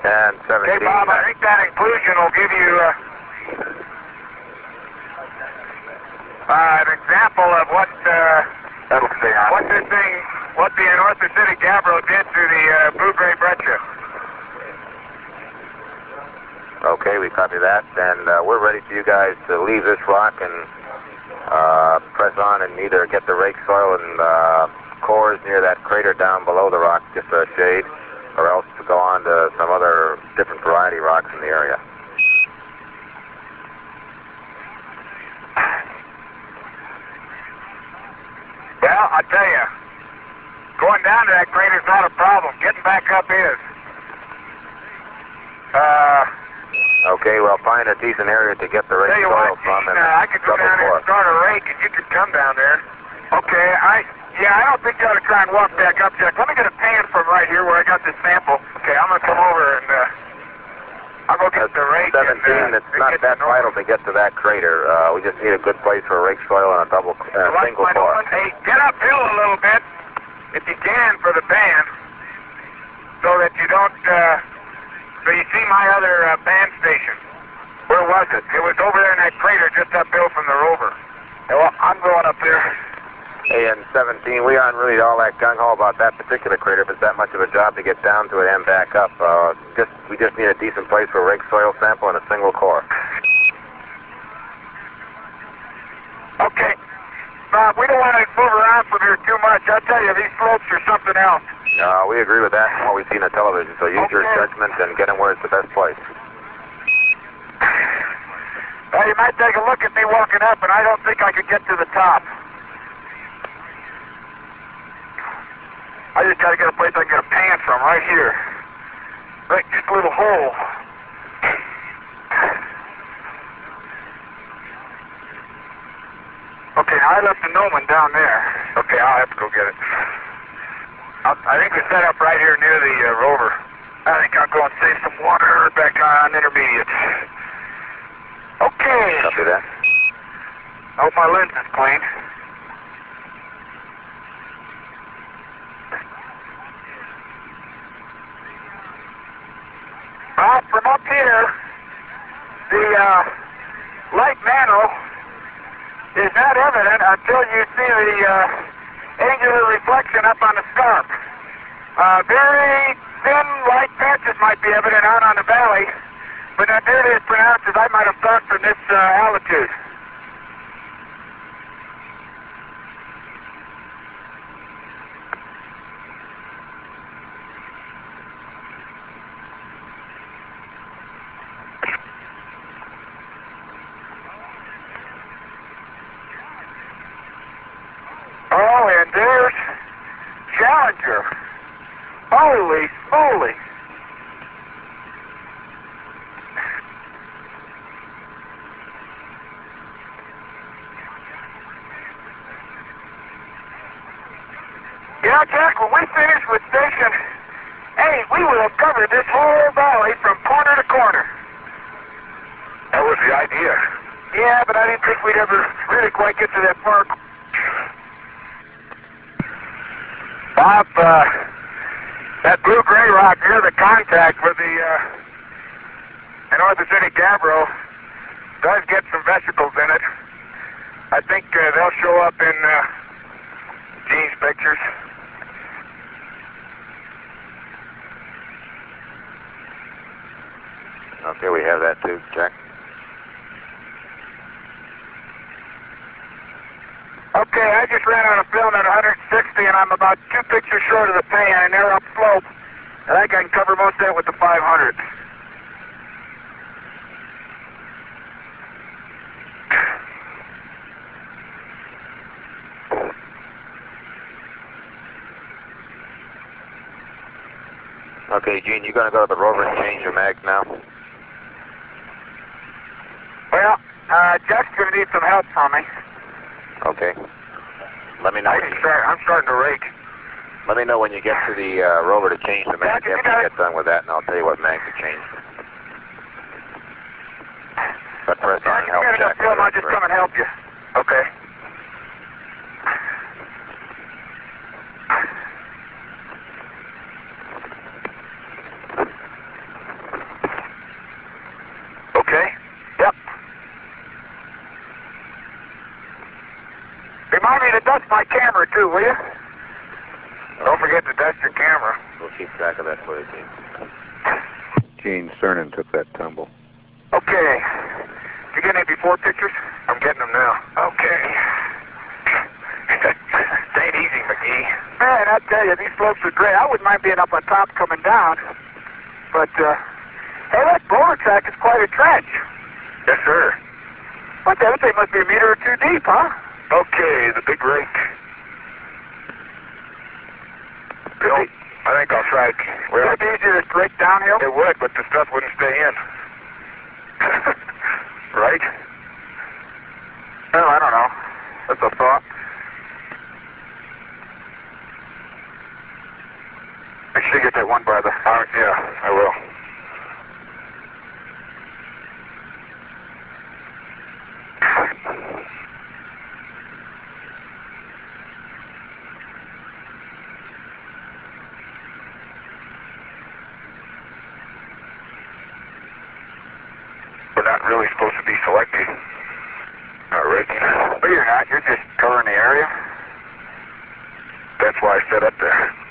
And 17. Okay, Bob, I think that inclusion will give you an example of what That'll stay on. what the North City Gabbro did to the blue-gray breccia. Okay, we copy that, and we're ready for you guys to leave this rock and press on and either get the rake soil and cores near that crater down below the rock, just a shade, or else to go on to some other different variety rocks in the area. Well, I tell you, going down to that crater's not a problem. Getting back up is. Okay, well, find a decent area to get the rake soil from and I could go down there and start a rake, and you could come down there. Okay, I don't think you ought to try and walk back up, Jack. Let me get a pan from right here where I got this sample. Okay, I'm going to come over and I'll go get the rake. 17, it's not that vital to get to that crater. We just need a good place for rake soil and a single core. Hey, get uphill a little bit, if you can, for the pan, so that you don't, so you see my other band station. Where was it? It was over there in that crater just uphill from the rover. Yeah, well, I'm going up there. Hey, and 17, we aren't really all that gung-ho about that particular crater, if it's that much of a job to get down to it and back up. We just need a decent place for a rake soil sample and a single core. Okay. Bob, we don't want to move around from here too much. I tell you, these slopes are something else. No, we agree with that from what we see on the television, so use your judgment and get them where it's the best place. Well, you might take a look at me walking up, and I don't think I could get to the top. I just got to get a place I can get a pan from right here. Right, just a little hole. Okay, now I left the Noman down there. Okay, I'll have to go get it. I think we set up right here near the rover. I think I'll go and save some water back on intermediate. Okay. Copy that. I hope my lens is clean. Well, from up here, the light mantle is not evident until you see the angular reflection up on the scarp. Very thin light patches might be evident out on the valley, but not nearly as pronounced as I might have thought from this altitude. Oh, and there's Challenger. Holy moly. Yeah, Jack, when we finish with Station 8, we will have covered this whole valley from corner to corner. That was the idea. Yeah, but I didn't think we'd ever really quite get to that far. Bob, that blue-gray rock near the contact with the North City Gabbro does get some vesicles in it. I think they'll show up in Gene's pictures. Okay, we have that too, Jack. Okay, I just ran out of film at 160, and I'm about 2 pictures short of the pan, and they're upslope. I think I can cover most of it with the 500. Okay, Gene, you going to go to the rover and change your mag now? Well, Jack's going to need some help from me. Okay. Let me know. I'm starting to rake. Let me know when you get to the rover to change the mag. After you get done with that, and I'll tell you what mag to change. But press on and help Jack. I'll just come and help you. Okay. dust my camera too, will you? Don't forget to dust your camera. We'll keep track of that footage. Gene Cernan took that tumble. Okay. Did you get any before pictures? I'm getting them now. Okay. It ain't easy, McGee. Man, I tell you, these slopes are great. I wouldn't mind being up on top coming down. But, hey, that boulder track is quite a trench. Yes, sir. What, that thing must be a meter or two deep, huh? Okay, the big rake. You know, I think I'll try it. Would it be easier to break downhill? It would, but the stuff wouldn't stay in. Right? Well, I don't know. That's a thought. Make sure you get that one by the... Yeah, I will. We're not really supposed to be selecting. Not raking. But you're not. You're just covering the area. That's why I set up there.